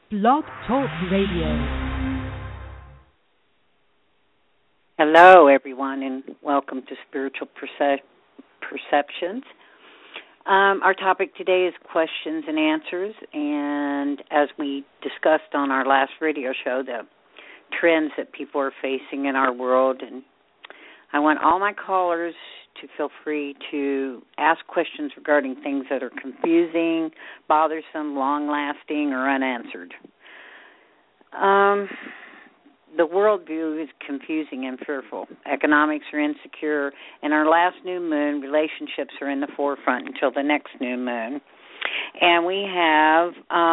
Blog Talk Radio. Hello, everyone, and welcome to Spiritual Perceptions. Our topic today is questions and answers, and as we discussed on our last radio show, the trends that people are facing in our world, and I want all my callers to feel free to ask questions regarding things that are confusing, bothersome, long-lasting, or unanswered. The worldview is confusing and fearful. Economics are insecure. In our last new moon, relationships are in the forefront until the next new moon. And we have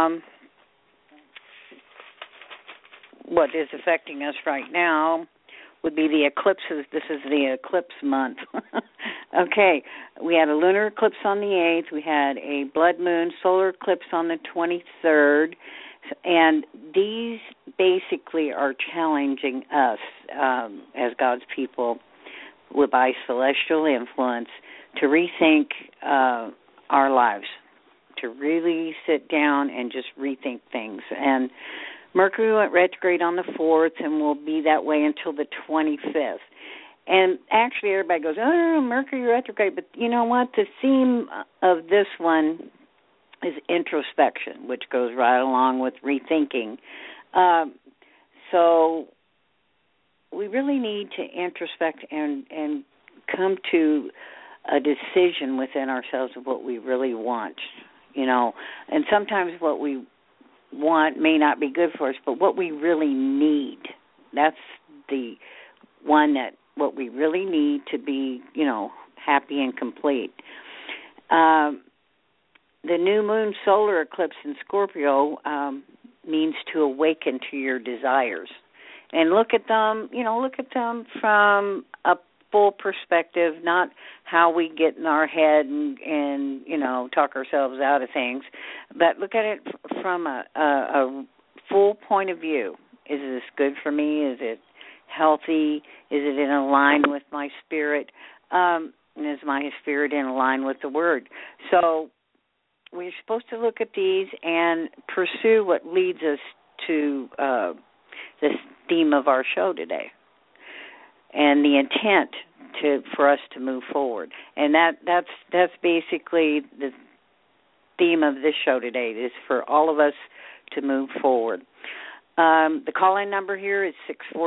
what is affecting us right now would be the eclipses. This is the eclipse month. Okay, we had a lunar eclipse on the 8th. We had a blood moon solar eclipse on the 23rd. And these basically are challenging us as God's people by celestial influence to rethink our lives, to really sit down and just rethink things. And Mercury went retrograde on the 4th and will be that way until the 25th. And actually everybody goes, oh, Mercury retrograde. But you know what? The theme of this one is introspection, which goes right along with rethinking. So we really need to introspect and come to a decision within ourselves of what we really want, you know. And sometimes what we want may not be good for us, but what we really need, that's the one that what we really need to be, you know, happy and complete. The new moon solar eclipse in Scorpio means to awaken to your desires. And look at them from a full perspective, not how we get in our head and you know, talk ourselves out of things, but look at it from a full point of view. Is this good for me? Is it healthy? Is it in line with my spirit? And is my spirit in line with the Word? So we're supposed to look at these and pursue what leads us to this theme of our show today, and the intent for us to move forward. And that's basically the theme of this show today, is for all of us to move forward. The call-in number here is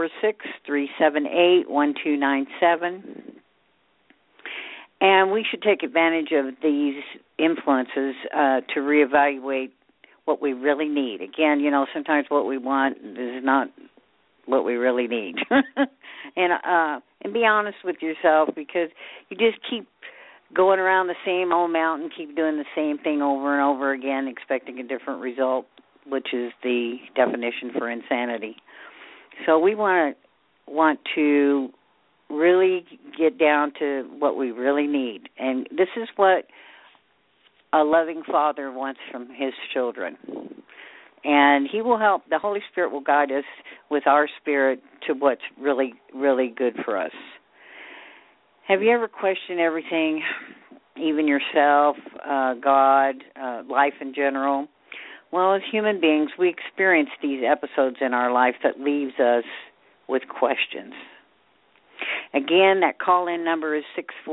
646-378-1297. And we should take advantage of these influences to reevaluate what we really need. Again, you know, sometimes what we want is not what we really need. And be honest with yourself, because you just keep going around the same old mountain, keep doing the same thing over and over again, expecting a different result, which is the definition for insanity. So we want to really get down to what we really need. And this is what a loving Father wants from his children. And he will help, the Holy Spirit will guide us with our spirit to what's really, really good for us. Have you ever questioned everything, even yourself, God, life in general? Well, as human beings, we experience these episodes in our life that leaves us with questions. Again, that call-in number is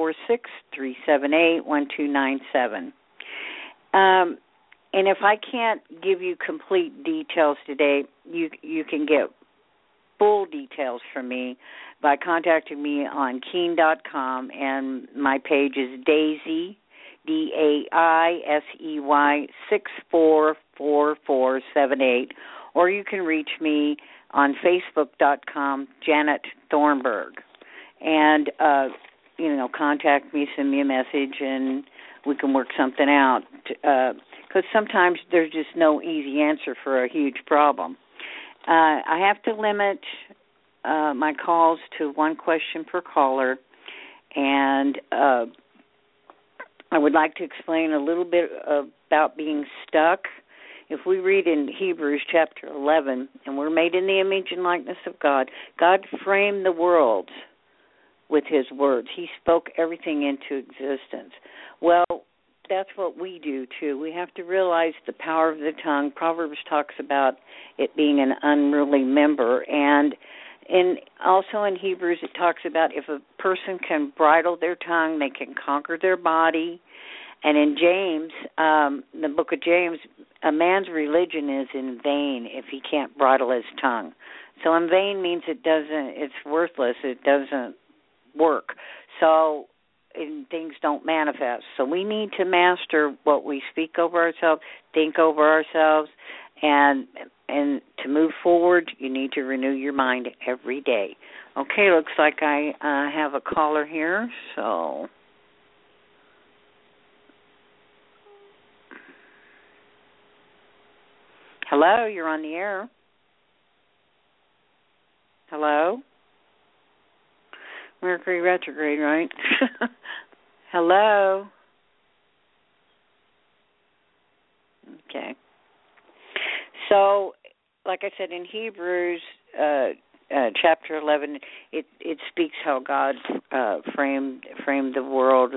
646-378-1297. And if I can't give you complete details today, you can get full details from me by contacting me on Keen.com, and my page is Daisy, DAISEY 644478, or you can reach me on Facebook.com, Janet Thornburg. And, contact me, send me a message, and we can work something out. Because sometimes there's just no easy answer for a huge problem. I have to limit my calls to one question per caller, and I would like to explain a little bit about being stuck. If we read in Hebrews chapter 11, and we're made in the image and likeness of God, God framed the world with his words. He spoke everything into existence. Well, that's what we do too. We have to realize the power of the tongue. Proverbs talks about it being an unruly member, and also in Hebrews it talks about if a person can bridle their tongue, they can conquer their body. And in James, the book of James, a man's religion is in vain if he can't bridle his tongue. So in vain means it's worthless. It doesn't work. So things don't manifest. So we need to master what we speak over ourselves, think over ourselves, and to move forward, you need to renew your mind every day. Okay, looks like I have a caller here, so... Hello, you're on the air. Hello? Mercury retrograde, right? Hello? Okay. So, like I said, in Hebrews chapter 11, it speaks how God framed the world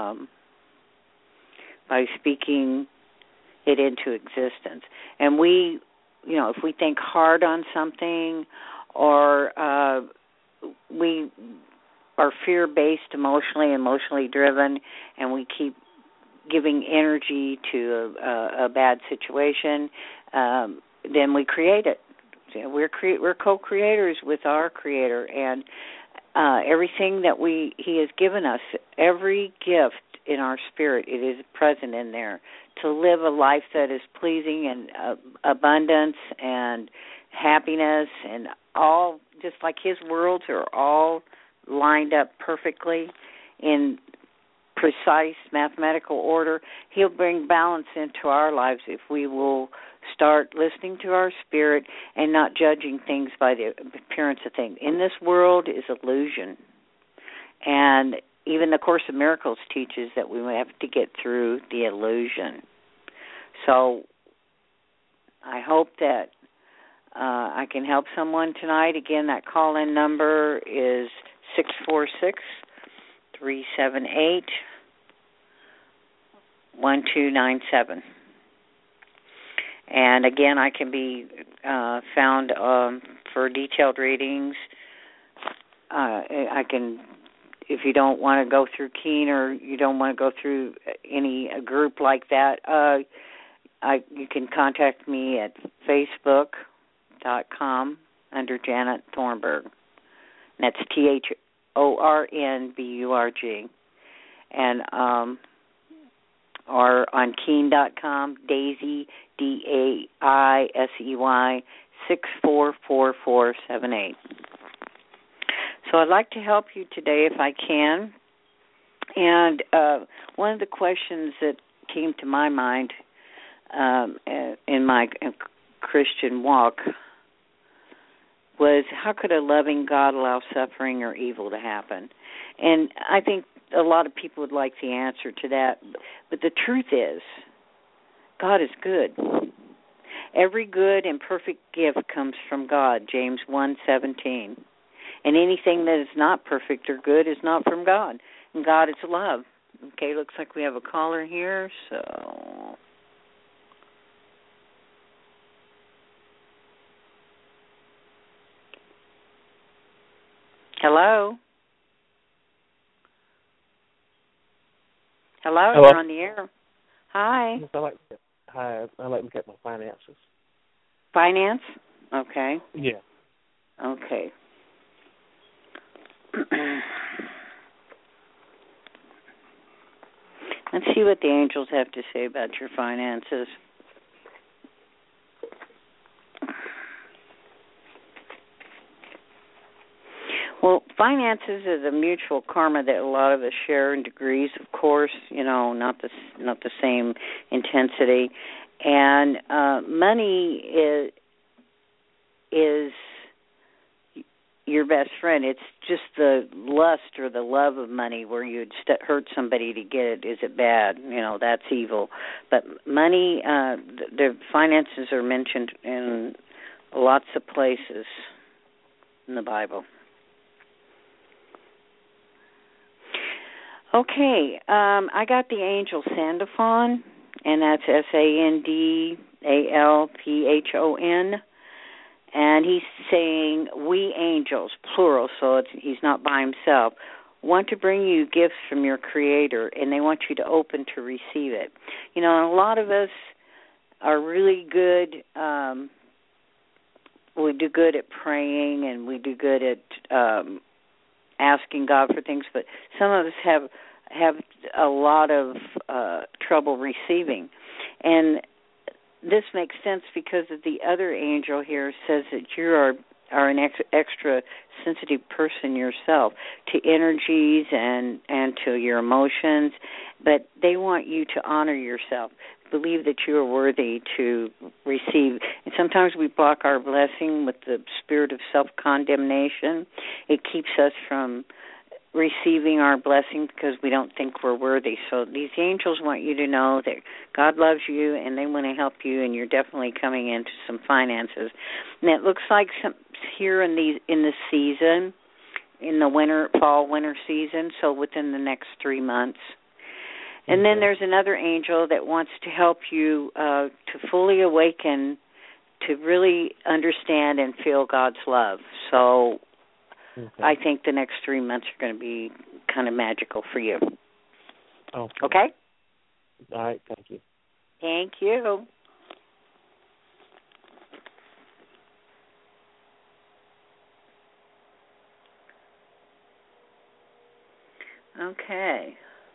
by speaking it into existence. And we, if we think hard on something, or we are fear-based, emotionally driven, and we keep giving energy to a bad situation, then we create it. We're co-creators with our Creator, and everything that He has given us, every gift in our spirit, it is present in there to live a life that is pleasing and abundance and happiness, and all, just like His worlds are all lined up perfectly in precise mathematical order. He'll bring balance into our lives if we will start listening to our spirit and not judging things by the appearance of things. In this world is illusion. And even the Course of Miracles teaches that we have to get through the illusion. So I hope that I can help someone tonight. Again, that call-in number is 646-378-1297. And again, I can be found for detailed readings. I can, if you don't want to go through Keen or you don't want to go through any group like that, you can contact me at facebook.com under Janet Thornburg. And that's THORNBURG. And or on Keen.com, Daisy, DAISEY 644478. So I'd like to help you today if I can. And one of the questions that came to my mind in my Christian walk was, how could a loving God allow suffering or evil to happen? And I think a lot of people would like the answer to that. But the truth is, God is good. Every good and perfect gift comes from God, James 1:17. And anything that is not perfect or good is not from God. And God is love. Okay, looks like we have a caller here, so... Hello? Hello, Hello. you're on the air. Hi. Yes, I'd like to get my finances. Finance? Okay. Yeah. Okay. Let's see what the angels have to say about your finances. Well, finances is a mutual karma that a lot of us share in degrees, of course, not the same intensity. And money is your best friend. It's just the lust or the love of money where you'd hurt somebody to get it. Is it bad? That's evil. But money, the finances are mentioned in lots of places in the Bible. Okay, I got the angel Sandalphon, and that's Sandalphon, and he's saying, we angels, plural, so he's not by himself, want to bring you gifts from your Creator, and they want you to open to receive it. You know, and a lot of us are really good, we do good at praying, and we do good at asking God for things, but some of us have a lot of trouble receiving. And this makes sense because of the other angel here says that you are an extra sensitive person yourself to energies and to your emotions, but they want you to honor yourself. Believe that you are worthy to receive. And sometimes we block our blessing with the spirit of self-condemnation. It keeps us from receiving our blessing because we don't think we're worthy. So these angels want you to know that God loves you and they want to help you, and you're definitely coming into some finances. And it looks like here in the season, in the fall winter season, so within the next 3 months. And then there's another angel that wants to help you to fully awaken, to really understand and feel God's love. So I think the next 3 months are going to be kind of magical for you. Okay? All right, thank you. Thank you. Okay.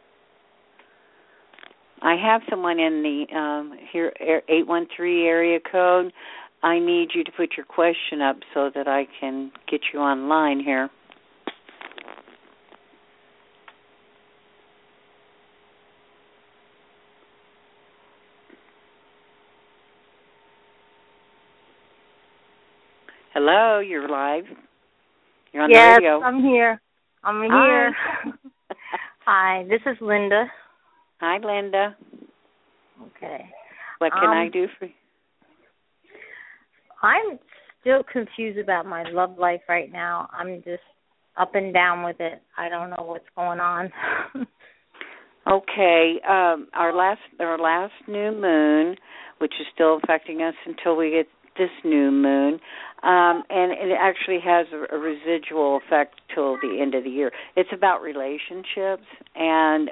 I have someone in the here 813 area code. I need you to put your question up so that I can get you online here. Hello, you're live. You're on the radio. Yes, I'm here. I'm here. Hi, this is Linda. Hi, Linda. Okay. What can I do for you? I'm still confused about my love life right now. I'm just up and down with it. I don't know what's going on. Okay. Our last new moon, which is still affecting us until we get this new moon, and it actually has a residual effect till the end of the year. It's about relationships, and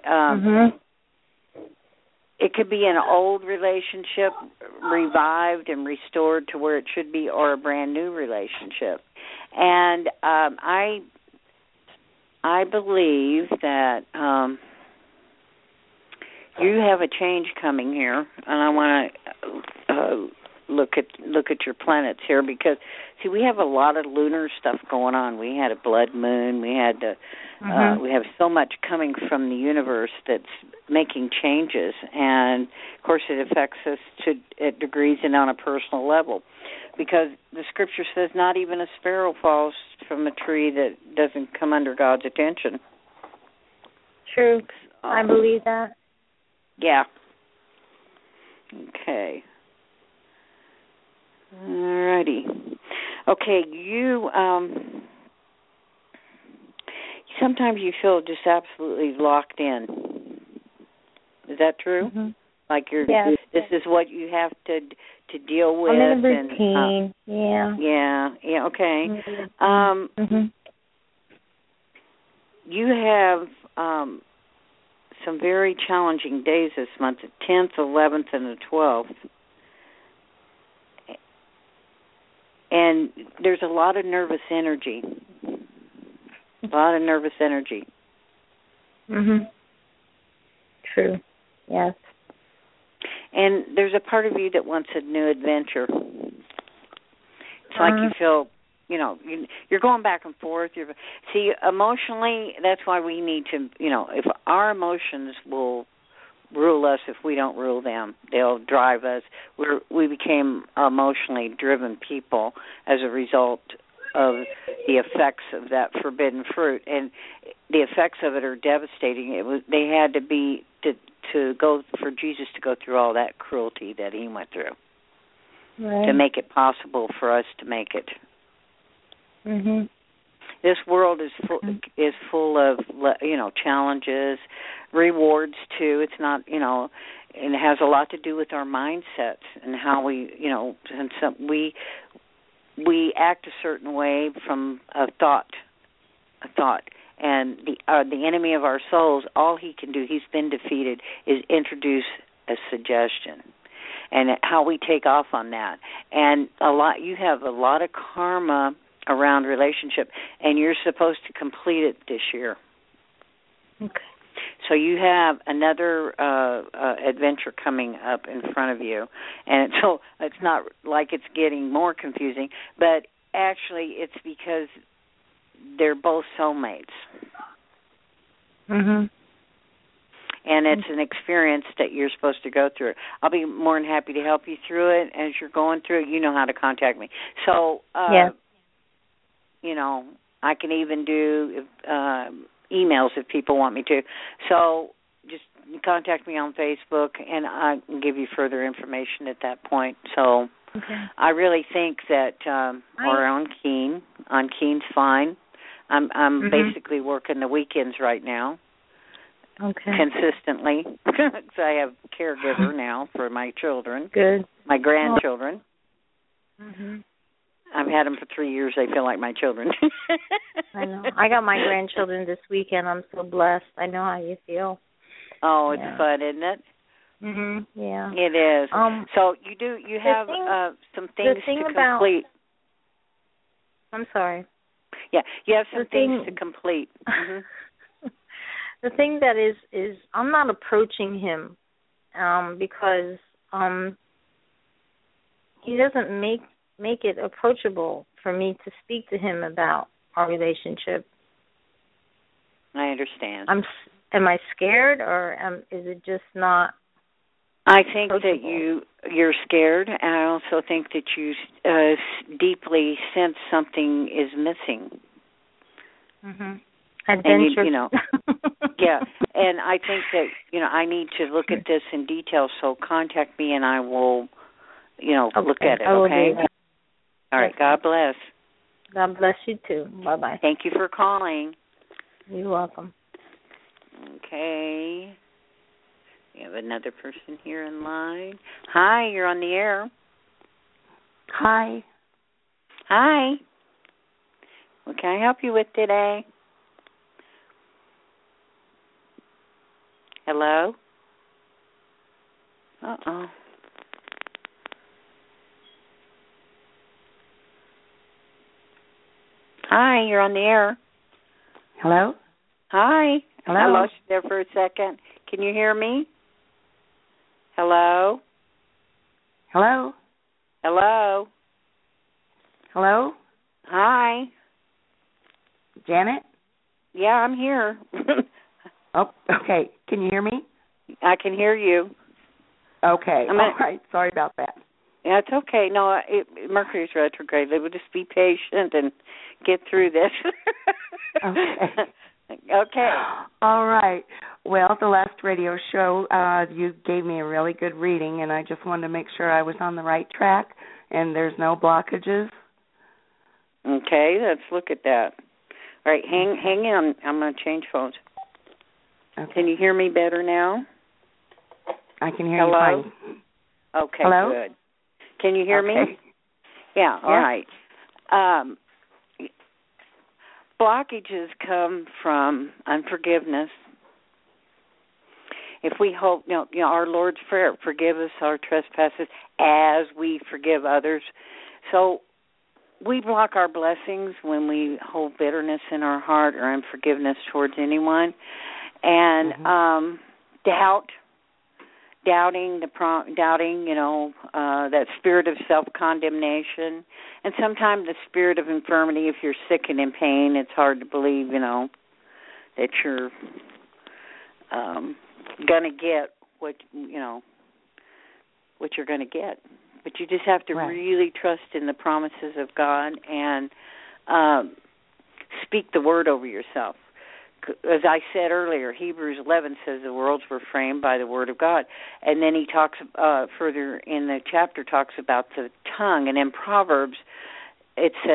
it could be an old relationship revived and restored to where it should be, or a brand new relationship. And I believe that you have a change coming here, and I want to look at your planets here, because see, we have a lot of lunar stuff going on. We had a blood moon. We had we have so much coming from the universe that's making changes, and of course it affects us at degrees and on a personal level, because the scripture says not even a sparrow falls from a tree that doesn't come under God's attention. True. I believe that. Yeah. Okay. Alrighty. Okay, you sometimes you feel just absolutely locked in. Is that true? Mm-hmm. Like yes. This is what you have to deal with. I'm in a routine. Yeah. Okay. Mm-hmm. You have some very challenging days this month: the 10th, 11th, and the 12th. And there's a lot of nervous energy. Mhm. True. Yes. And there's a part of you that wants a new adventure. It's like you feel, you're going back and forth. See, emotionally, that's why we need to, if our emotions will rule us, if we don't rule them, they'll drive us. We became emotionally driven people as a result of the effects of that forbidden fruit, and the effects of it are devastating. They had to be to go for Jesus to go through all that cruelty that he went through, right, to make it possible for us to make it. Mhm. This world is full of, challenges, rewards too. It's not, and it has a lot to do with our mindsets and how we, and we act a certain way from a thought. And the enemy of our souls, all he can do, he's been defeated, is introduce a suggestion. And how we take off on that. And you have a lot of karma around relationship, and you're supposed to complete it this year. Okay. So you have another adventure coming up in front of you. And so it's not like it's getting more confusing, but actually it's because they're both soulmates. Mm-hmm. And it's an experience that you're supposed to go through. I'll be more than happy to help you through it as you're going through it. You know how to contact me. So, yes. I can even do emails if people want me to. So just contact me on Facebook, and I can give you further information at that point. So I really think that or on Keen's fine. I'm basically working the weekends right now. Okay. Consistently, because I have a caregiver now for my children. Good. My grandchildren. Mm-hmm. I've had them for 3 years. They feel like my children. I know. I got my grandchildren this weekend. I'm so blessed. I know how you feel. Oh, it's fun, isn't it? Mhm. Yeah. It is. So you have some things to complete. I'm sorry. Yeah, you have some things to complete. Mm-hmm. The thing that is I'm not approaching him because he doesn't make it approachable for me to speak to him about our relationship. I understand. Am I scared, or is it just not? I think that you're scared, and I also think that you deeply sense something is missing. Mhm. Adventure. And yeah, and I think that I need to look at this in detail. So contact me, and I will, look at it. Okay. All right. God bless. God bless you too. Bye bye. Thank you for calling. You're welcome. Okay. We have another person here in line. Hi, you're on the air. Hi. Hi. What can I help you with today? Hello? Uh-oh. Hi, you're on the air. Hello? Hi. Hello? I lost you there for a second. Can you hear me? Hello? Hello? Hello? Hello? Hi. Janet? Yeah, I'm here. Oh, okay. Can you hear me? I can hear you. Okay. All right. Sorry about that. Yeah, it's okay. No, Mercury's retrograde. They would just be patient and get through this. Okay. Okay. All right. Well, the last radio show, you gave me a really good reading, and I just wanted to make sure I was on the right track and there's no blockages. Okay, let's look at that. All right, hang on. I'm going to change phones. Okay. Can you hear me better now? I can hear you fine. Okay, Hello? good. Can you hear me? Yeah, all right. Blockages come from unforgiveness. If we hope, our Lord's Prayer, forgive us our trespasses as we forgive others. So we block our blessings when we hold bitterness in our heart or unforgiveness towards anyone. And doubting, that spirit of self-condemnation. And sometimes the spirit of infirmity, if you're sick and in pain, it's hard to believe, that you're going to get what you're going to get. But you just have to really trust in the promises of God and speak the word over yourself. As I said earlier, Hebrews 11 says the worlds were framed by the word of God. And then he talks further in the chapter, talks about the tongue. And in Proverbs, it says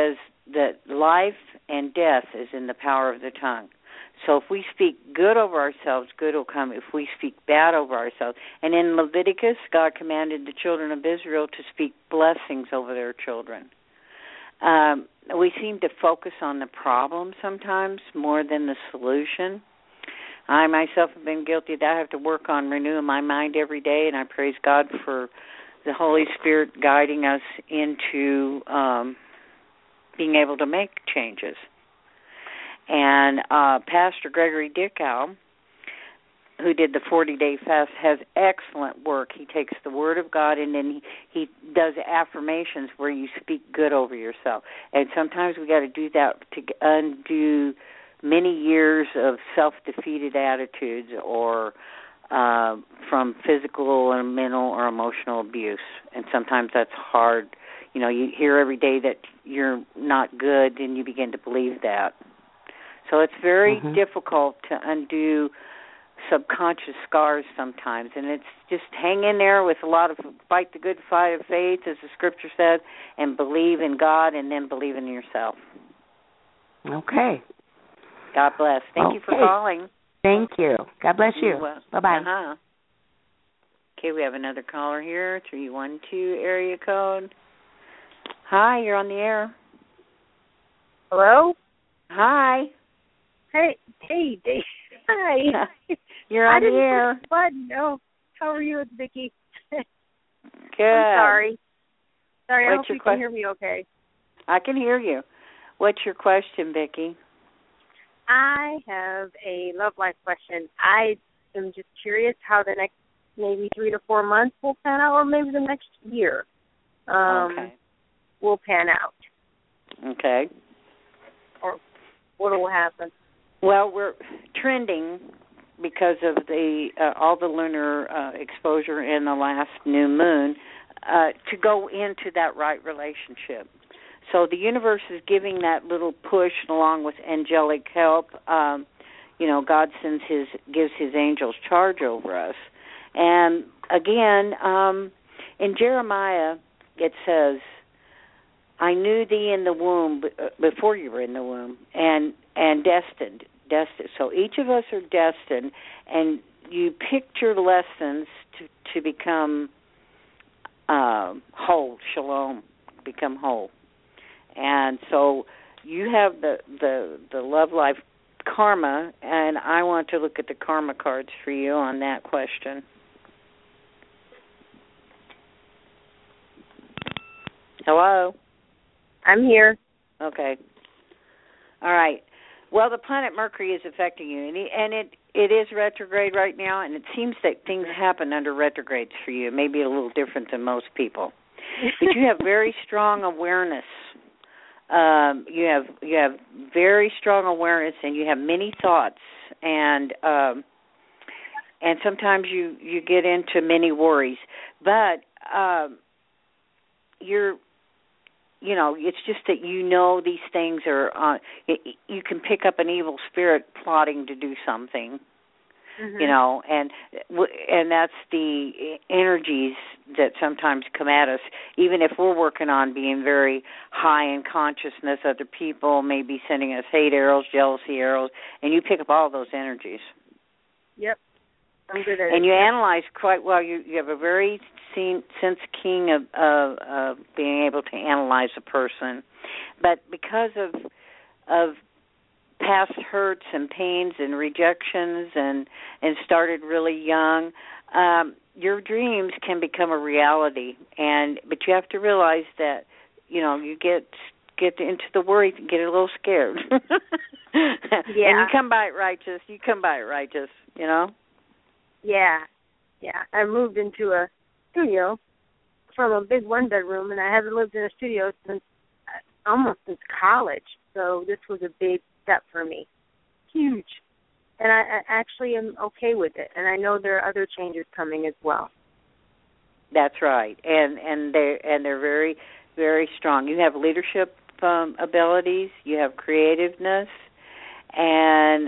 that life and death is in the power of the tongue. So if we speak good over ourselves, good will come. If we speak bad over ourselves. And in Leviticus, God commanded the children of Israel to speak blessings over their children. We seem to focus on the problem sometimes more than the solution. I myself have been guilty of that. I have to work on renewing my mind every day, and I praise God for the Holy Spirit guiding us into being able to make changes. And Pastor Gregory Dickow, who did the 40-day fast, has excellent work. He takes the Word of God and then he does affirmations where you speak good over yourself. And sometimes we got to do that to undo many years of self-defeated attitudes or from physical and mental or emotional abuse. And sometimes that's hard. You know, you hear every day that you're not good and you begin to believe that. So it's very difficult to undo subconscious scars sometimes, and it's just hang in there with a lot of fight the good fight of faith, as the Scripture said, and believe in God and then believe in yourself. Okay. God bless. Thank you for calling. Thank you. God bless you. Bye-bye. Okay, we have another caller here, 312 area code. Hi, you're on the air. Hello? Hi. Hey, Dave. Hi. You're on the air. I didn't push the button. No. How are you, Vicki? Good. I'm sorry. Sorry, I hope you can hear me okay. I can hear you. What's your question, Vicki? I have a love life question. I am just curious how the next maybe 3 to 4 months will pan out, or maybe the next year will pan out. Okay. Or what will happen? Well, we're trending because of the all the lunar exposure in the last new moon to go into that right relationship. So the universe is giving that little push along with angelic help. God gives his angels charge over us. And again, in Jeremiah it says, "I knew thee in the womb before you were in the womb, and destined." So each of us are destined, and you picked your lessons to become whole, shalom, become whole. And so you have the love life karma, and I want to look at the karma cards for you on that question. Hello? I'm here. Okay. All right. Well, the planet Mercury is affecting you, and it is retrograde right now, and it seems that things happen under retrogrades for you. It may be a little different than most people. But you have very strong awareness. You have very strong awareness, and you have many thoughts, and sometimes you get into many worries. But it's just that these things are you can pick up an evil spirit plotting to do something, and that's the energies that sometimes come at us. Even if we're working on being very high in consciousness, other people may be sending us hate arrows, jealousy arrows, and you pick up all those energies. Yep. I'm good at it. And you analyze quite well. You have a very sense keen of being able to analyze a person, but because of past hurts and pains and rejections and started really young, your dreams can become a reality. But you have to realize that you get into the worry, get a little scared. Yeah. And you come by it righteous. Yeah. I moved into a studio from a big one-bedroom, and I haven't lived in a studio since college. So this was a big step for me, huge. And I actually am okay with it, and I know there are other changes coming as well. That's right, and they're very, very strong. You have leadership abilities, you have creativeness, and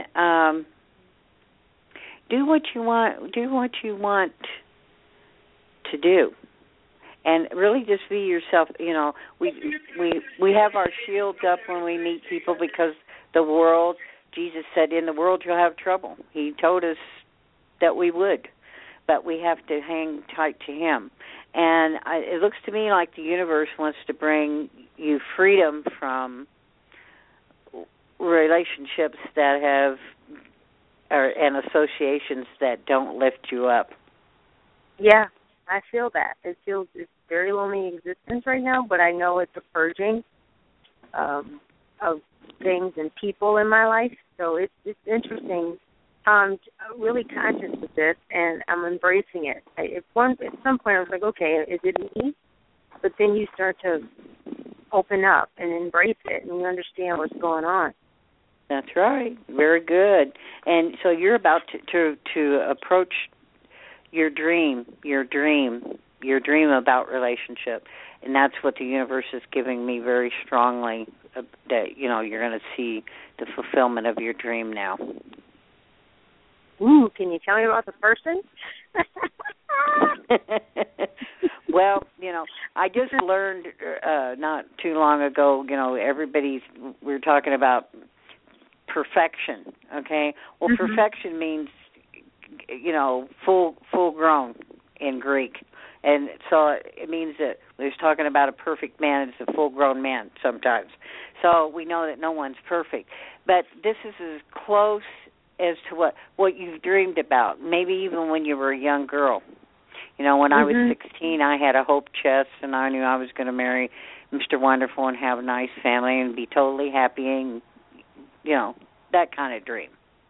do what you want to do. and really just be yourself. You know, we have our shields up when we meet people because the world, Jesus said, in the world you'll have trouble. He told us that we would, but we have to hang tight to him. And it looks to me like the universe wants to bring you freedom from relationships that have and associations that don't lift you up. Yeah, I feel that. It's very lonely existence right now, but I know it's a purging of things and people in my life. So it's interesting. I'm really conscious of this, and I'm embracing it. At some point, I was like, okay, is it me? But then you start to open up and embrace it, and you understand what's going on. That's right. Very good. And so you're about to approach your dream about relationship, and that's what the universe is giving me very strongly. That you're going to see the fulfillment of your dream now. Ooh, can you tell me about the person? Well, I just learned not too long ago, we're talking about perfection, okay? Well, perfection means, full grown in Greek. And so it means that we're talking about a perfect man. It's a full-grown man sometimes. So we know that no one's perfect. But this is as close as to what you've dreamed about, maybe even when you were a young girl. When I was 16, I had a hope chest, and I knew I was going to marry Mr. Wonderful and have a nice family and be totally happy and, that kind of dream.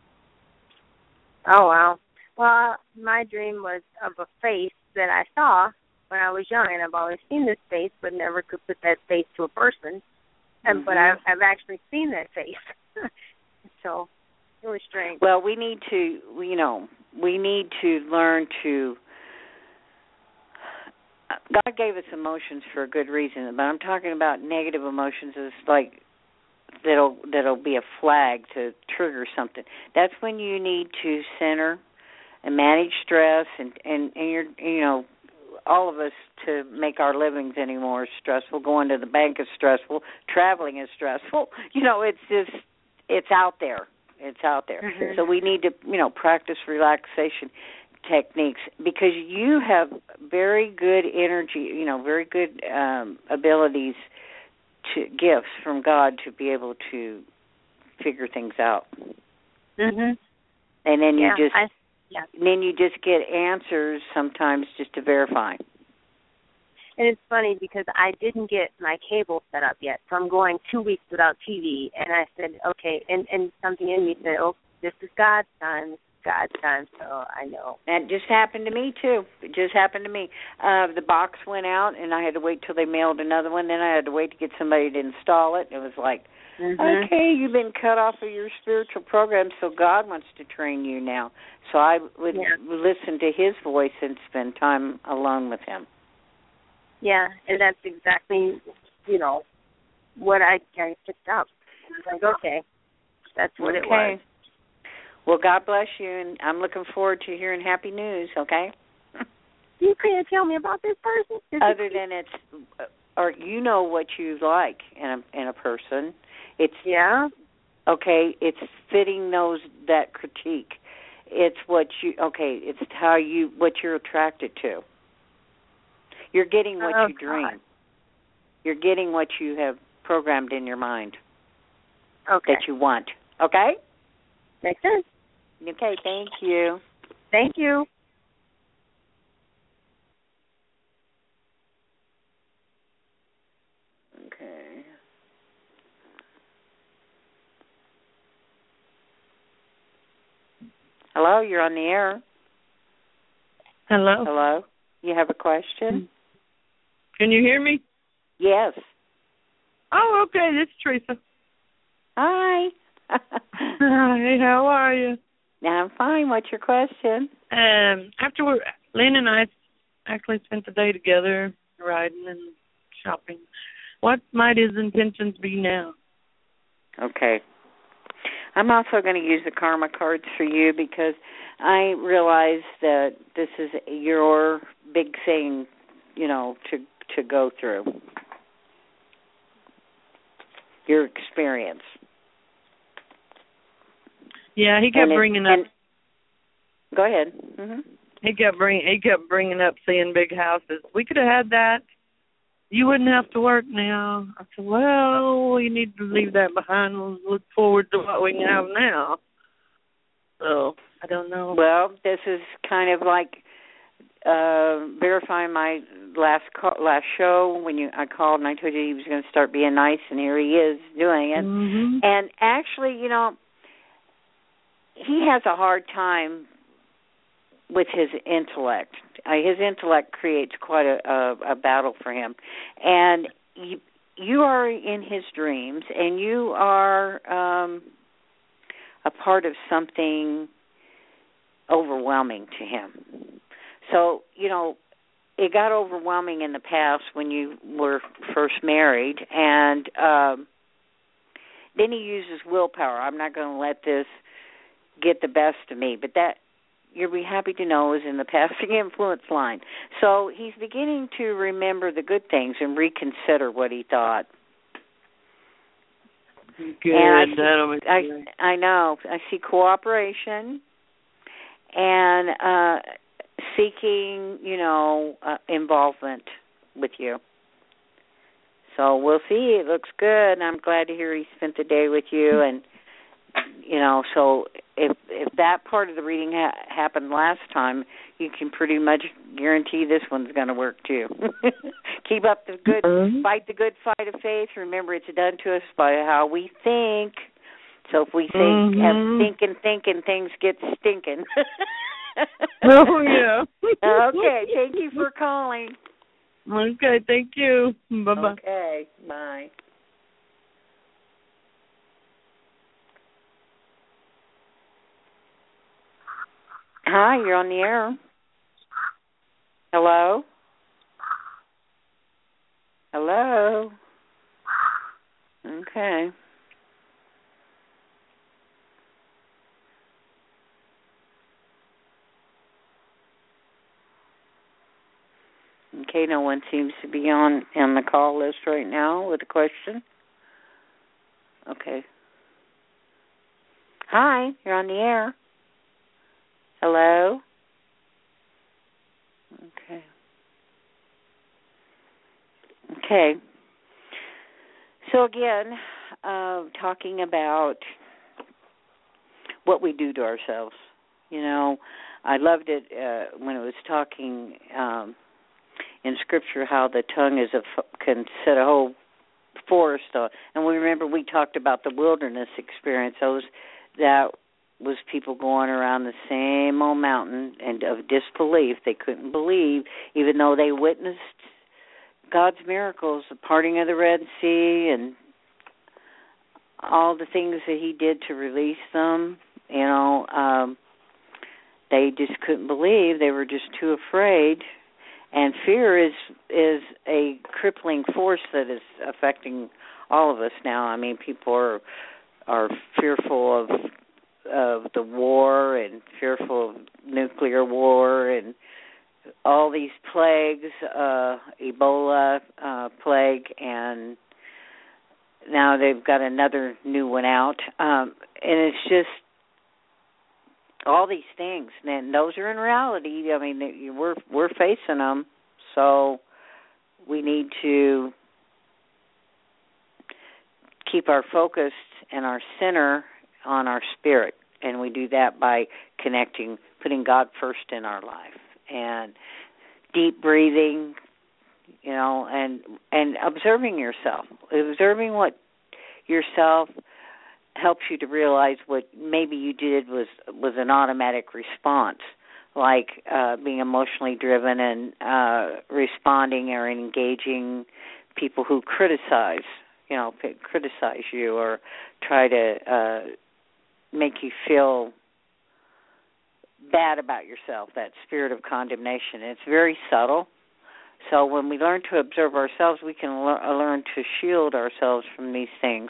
Oh, wow. Well, my dream was of a face that I saw when I was young, and I've always seen this face, but never could put that face to a person. But I've actually seen that face. So it was strange. Well, we need to learn to. God gave us emotions for a good reason, but I'm talking about negative emotions as like that'll be a flag to trigger something. That's when you need to center and manage stress, and you're all of us, to make our livings any more stressful. Going to the bank is stressful. Traveling is stressful. It's out there. It's out there. So we need to practice relaxation techniques, because you have very good energy, very good abilities, gifts from God to be able to figure things out. And then you just get answers sometimes just to verify. And it's funny because I didn't get my cable set up yet, so I'm going 2 weeks without TV. And I said, okay, and something in me said, oh, this is God's time. So I know. That just happened to me, too. It just happened to me. The box went out, and I had to wait till they mailed another one. Then I had to wait to get somebody to install it. It was like, okay, you've been cut off of your spiritual program, so God wants to train you now. So I would listen to his voice and spend time alone with him. Yeah, and that's exactly, what I picked up. I was like, okay, that's what it was. Well, God bless you, and I'm looking forward to hearing happy news, okay? You can't tell me about this person? Other than or what you like in a person. It's okay, it's fitting that critique. It's what you're attracted to. You're getting what you dream. God. You're getting what you have programmed in your mind. Okay. That you want. Okay? Makes sense. Okay, thank you. Thank you. Okay. Hello, you're on the air. Hello. Hello. You have a question? Can you hear me? Yes. Oh, okay. This is Teresa. Hi. Hi, how are you? I'm fine. What's your question? Lynn and I actually spent the day together riding and shopping. What might his intentions be now? Okay. I'm also going to use the karma cards for you, because I realize that this is your big thing to go through your experience. Yeah, he kept bringing up. Go ahead. Mm-hmm. He kept bringing up seeing big houses. We could have had that. You wouldn't have to work now. I said, well, we need to leave that behind and look forward to what we can have now. So, I don't know. Well, this is kind of like verifying my last show when I called and I told you he was going to start being nice, and here he is doing it. Mm-hmm. And actually, he has a hard time with his intellect. His intellect creates quite a battle for him. And you are in his dreams, and you are a part of something overwhelming to him. So, it got overwhelming in the past when you were first married, and then he uses willpower. I'm not going to let this get the best of me, but that, you'll be happy to know, is in the passing influence line. So he's beginning to remember the good things and reconsider what he thought. Good. I know. I see cooperation and seeking, involvement with you. So we'll see. It looks good, and I'm glad to hear he spent the day with you. And so if that part of the reading happened last time, you can pretty much guarantee this one's going to work too. Keep up the good, fight the good fight of faith. Remember, it's done to us by how we think. So if we think, have thinking, things get stinking. Oh, yeah. Okay, thank you for calling. Okay, thank you. Bye-bye. Okay, bye. Hi, you're on the air. Hello? Hello? Okay. Okay, no one seems to be on the call list right now with a question. Okay. Hi, you're on the air. Hello? Okay. Okay. So again, talking about what we do to ourselves. I loved it when it was talking in Scripture how the tongue can set a whole forest on. And we talked about the wilderness experience. That was people going around the same old mountain and of disbelief. They couldn't believe, even though they witnessed God's miracles, the parting of the Red Sea and all the things that he did to release them. They just couldn't believe. They were just too afraid. And fear is a crippling force that is affecting all of us now. I mean, people are fearful of the war and fearful of nuclear war and all these plagues, Ebola plague, and now they've got another new one out. And it's just all these things, and those are in reality. I mean, we're facing them, so we need to keep our focus and our center on our spirit, and we do that by connecting, putting God first in our life, and deep breathing, and observing yourself. Observing what yourself helps you to realize what maybe you did was an automatic response, like being emotionally driven and responding or engaging people who criticize you or try to make you feel bad about yourself, that spirit of condemnation. It's very subtle. So when we learn to observe ourselves, we can learn to shield ourselves from these things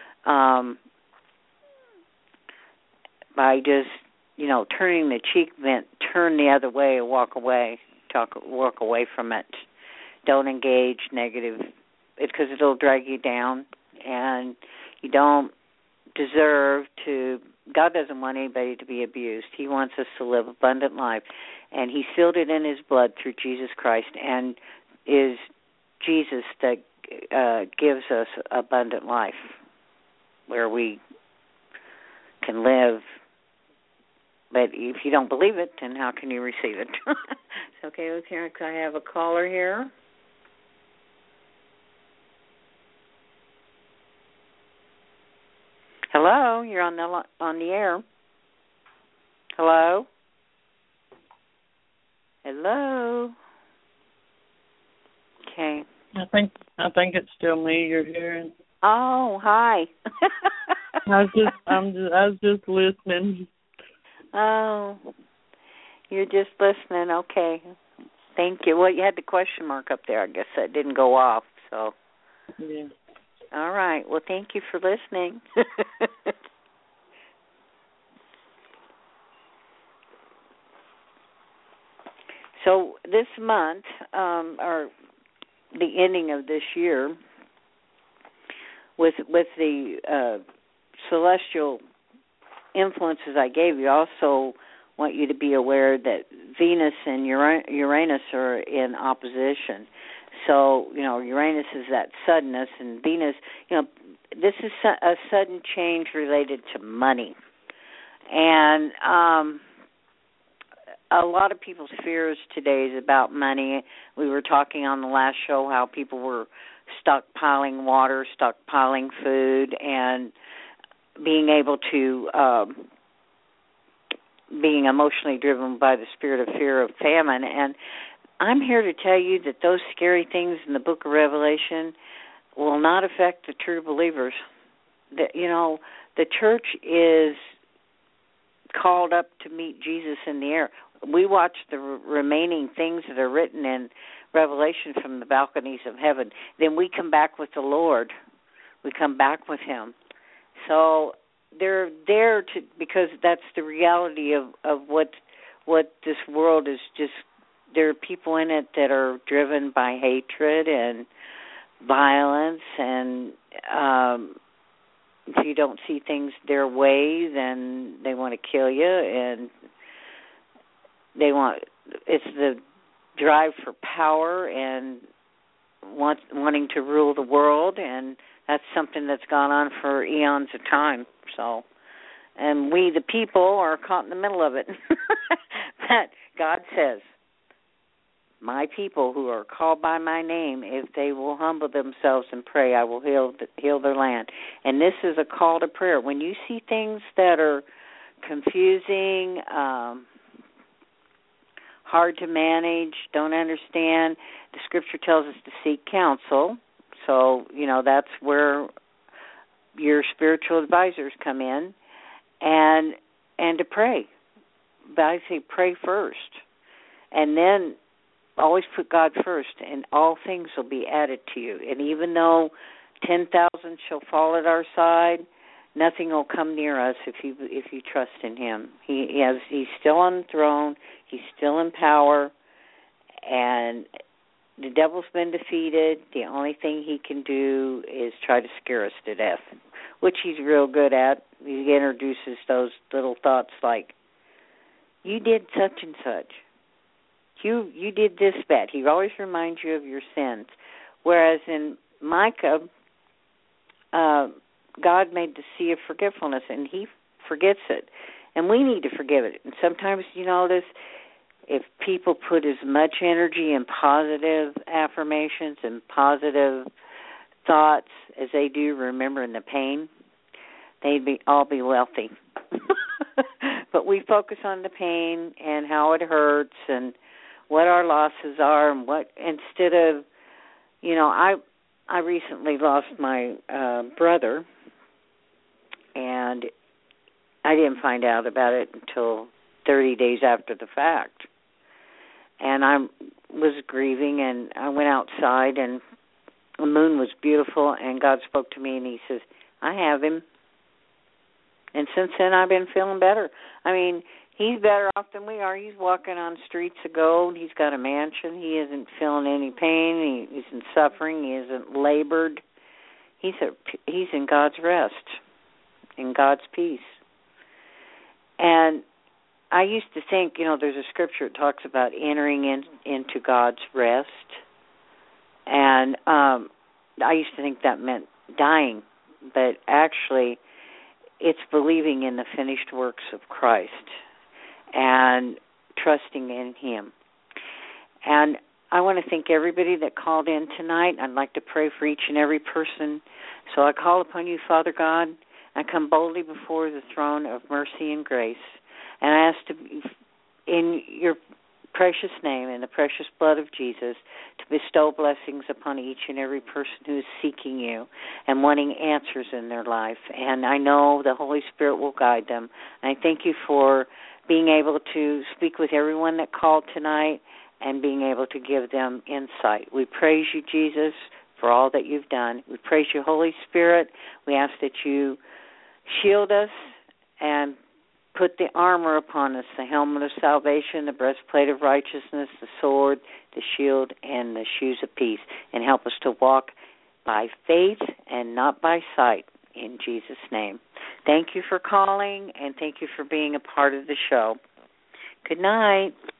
by just, turning the cheek vent, turn the other way, walk away from it. don't engage negative. It's because it'll drag you down, and you don't deserve to. God doesn't want anybody to be abused. He wants us to live abundant life, and He sealed it in His blood through Jesus Christ, and is Jesus that gives us abundant life, where we can live. But if you don't believe it, then how can you receive it? Okay, let's hear. I have a caller here. Hello, you're on the air. Hello? Hello? Okay. I think it's still me you're hearing. Oh, hi. I was just listening. Oh, you're just listening. Okay. Thank you. Well, you had the question mark up there. I guess that didn't go off. So. Yeah. All right. Well, thank you for listening. So this month, or the ending of this year, with the celestial influences I gave you, I also want you to be aware that Venus and Uranus are in opposition. So, Uranus is that suddenness, and Venus, this is a sudden change related to money. And a lot of people's fears today is about money. We were talking on the last show how people were stockpiling water, stockpiling food, and being able to, being emotionally driven by the spirit of fear of famine. And I'm here to tell you that those scary things in the book of Revelation will not affect the true believers. The church is called up to meet Jesus in the air. We watch the remaining things that are written in Revelation from the balconies of heaven. Then we come back with the Lord. We come back with Him. So they're there because that's the reality of what this world is. Just there are people in it that are driven by hatred and violence, and if you don't see things their way, then they want to kill you, and it's the drive for power and wanting to rule the world, and that's something that's gone on for eons of time. So, and we, the people, are caught in the middle of it. But God says, my people who are called by my name, if they will humble themselves and pray, I will heal their land. And this is a call to prayer. When you see things that are confusing, hard to manage, don't understand, the Scripture tells us to seek counsel. So, that's where your spiritual advisors come in, and to pray. But I say pray first. And then always put God first, and all things will be added to you. And even though 10,000 shall fall at our side, nothing will come near us if you trust in Him. He's still on the throne. He's still in power, and the devil's been defeated. The only thing he can do is try to scare us to death, which he's real good at. He introduces those little thoughts like, you did such and such. You did this bad. He always reminds you of your sins. Whereas in Micah, God made the sea of forgetfulness, and He forgets it. And we need to forgive it. And sometimes, you notice, if people put as much energy in positive affirmations and positive thoughts as they do remembering the pain, they'd all be wealthy. But we focus on the pain and how it hurts and what our losses are, and what, instead of, I recently lost my brother, and I didn't find out about it until 30 days after the fact. And I was grieving, and I went outside, and the moon was beautiful, and God spoke to me, and He says, I have him. And since then, I've been feeling better. I mean, He's better off than we are. He's walking on streets of gold. He's got a mansion. He isn't feeling any pain. He isn't suffering. He isn't labored. He's in God's rest, in God's peace. And I used to think, there's a scripture that talks about entering into God's rest. And I used to think that meant dying. But actually, it's believing in the finished works of Christ and trusting in Him. And I want to thank everybody that called in tonight. I'd like to pray for each and every person. So I call upon you, Father God. I come boldly before the throne of mercy and grace. And I ask in your precious name, in the precious blood of Jesus, to bestow blessings upon each and every person who is seeking you and wanting answers in their life. And I know the Holy Spirit will guide them. And I thank you for being able to speak with everyone that called tonight and being able to give them insight. We praise you, Jesus, for all that you've done. We praise you, Holy Spirit. We ask that you shield us and put the armor upon us, the helmet of salvation, the breastplate of righteousness, the sword, the shield, and the shoes of peace, and help us to walk by faith and not by sight, in Jesus' name. Thank you for calling, and thank you for being a part of the show. Good night.